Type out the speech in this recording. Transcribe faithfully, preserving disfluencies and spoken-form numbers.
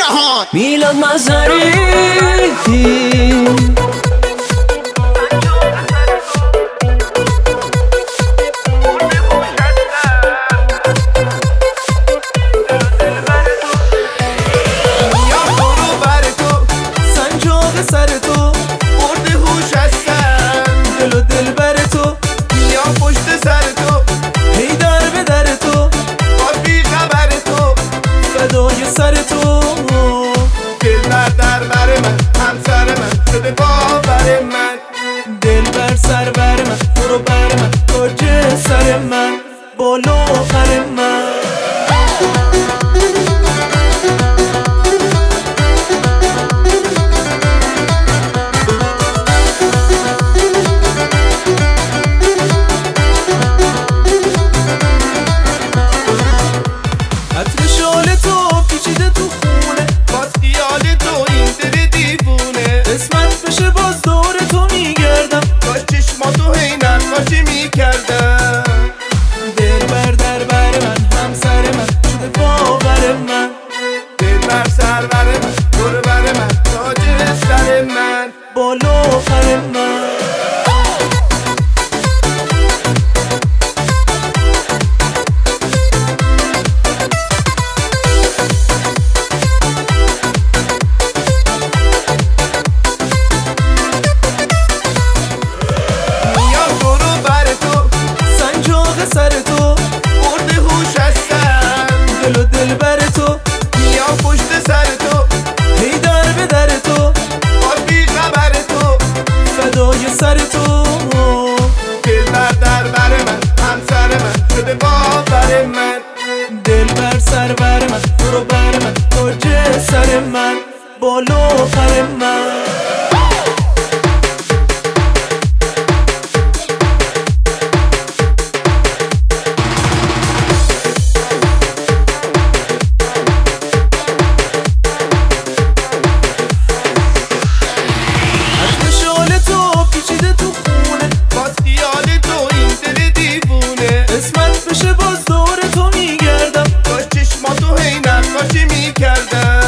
جهان. میلاد مظهری سر تو برد هوش هستن، دل و دل بر تو میام پشت سر تو، هی در به در تو با بی خبر تو فدای سر تو. دل بر در بر من همسر من شده باور من، دل بر سر بر من برو بر من تاج سر من بالا پر من. عطر شال تو پیچیده تو خونه، باز خیال تو این دل دیوونه، قسمت بشه باز دور تو میگردم، کاش چشماتو هی نقاشی میکردم. دل بر در بر من همسر من شده باور من، دل بر سر بر من دور بر من تاج سر من بالا پر من. سر تو برد هوش هستن، دل و دل بر تو میام پشت سر تو، هی در به در تو با بی خبر تو فدای سر تو. دل بر در بر من همسر من شده باور من، دل بر سر بر من برو بر من تاج سر من بالا پر من. قسمت بشه باز دور تو میگردم، کاش چشماتو هی نقاشی میکردم.